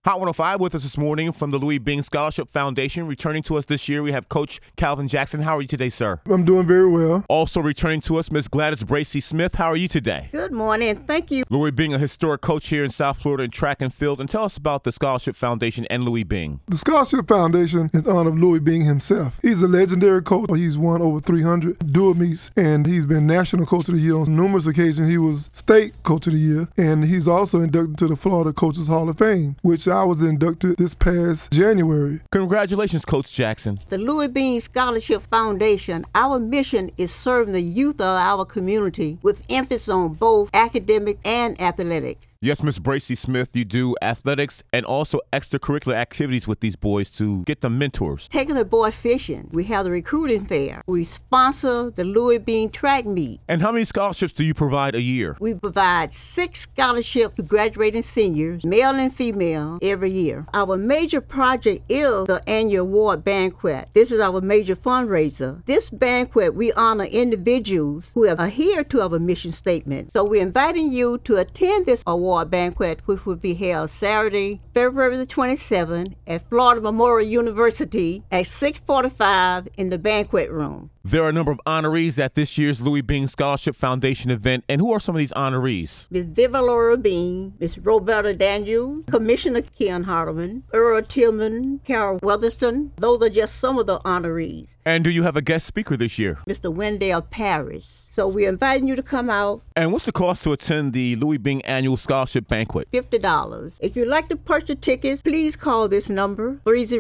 Hot 105 with us this morning from the Louis Bing Scholarship Foundation. Returning to us this year, we have Coach Calvin Jackson. How are you today, sir? I'm doing very well. Also returning to us, Miss Gladys Bracey-Smith. How are you today? Good morning. Thank you. Louis Bing, a historic coach here in South Florida in track and field. And tell us about the Scholarship Foundation and Louis Bing. The Scholarship Foundation is in honor of Louis Bing himself. He's a legendary coach. He's won over 300 dual meets, and he's been National Coach of the Year on numerous occasions. He was State Coach of the Year, and he's also inducted to the Florida Coaches Hall of Fame, which I was inducted this past January. Congratulations, Coach Jackson. The Louis Bing Scholarship Foundation, our mission is serving the youth of our community with emphasis on both academic and athletics. Yes, Miss Bracey-Smith, you do athletics and also extracurricular activities with these boys to get them mentors. Taking the boy fishing, we have the recruiting fair. We sponsor the Louis Bing track meet. And how many scholarships do you provide a year? We provide 6 scholarships to graduating seniors, male and female, every year. Our major project is the annual award banquet. This is our major fundraiser. This banquet, we honor individuals who have adhered to our mission statement. So we're inviting you to attend this award banquet, which will be held Saturday, February the 27th at Florida Memorial University at 6:45 in the banquet room. There are a number of honorees at this year's Louis Bing Scholarship Foundation event. And who are some of these honorees? Ms. Vivalora Bean, Ms. Roberta Daniels, Commissioner Ken Hardeman, Earl Tillman, Carol Weatherson. Those are just some of the honorees. And do you have a guest speaker this year? Mr. Wendell Parrish. So we're inviting you to come out. And what's the cost to attend the Louis Bing Annual Scholarship Banquet? $50. If you'd like to purchase tickets, please call this number,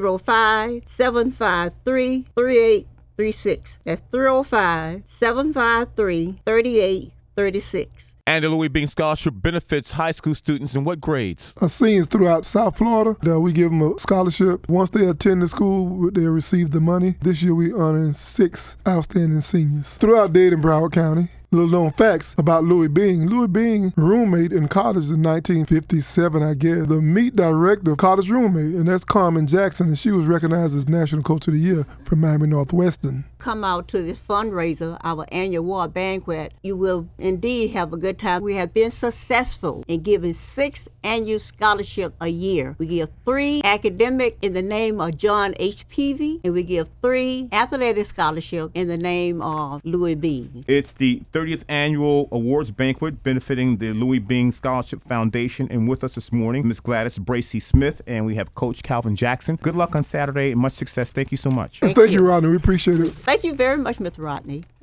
305-753-3836. That's 305-753-3836. And the Louis Bing Scholarship benefits high school students in what grades? Seniors throughout South Florida, we give them a scholarship. Once they attend the school, they receive the money. This year, we honoring 6 outstanding seniors throughout Dade and Broward County. Little known facts about Louis Bing. Louis Bing, roommate in college in 1957, I guess. The meet director, college roommate, and that's Carmen Jackson, and she was recognized as National Coach of the Year from Miami Northwestern. Come out to this fundraiser, our annual award banquet. You will indeed have a good time. We have been successful in giving 6 annual scholarships a year. We give 3 academic in the name of John H. Peavy, and we give 3 athletic scholarships in the name of Louis Bing. It's the 30th Annual Awards Banquet benefiting the Louis Bing Scholarship Foundation. And with us this morning, Ms. Gladys Bracey-Smith, and we have Coach Calvin Jackson. Good luck on Saturday and much success. Thank you so much. Thank you, Rodney. We appreciate it. Thank you very much, Mr. Rodney.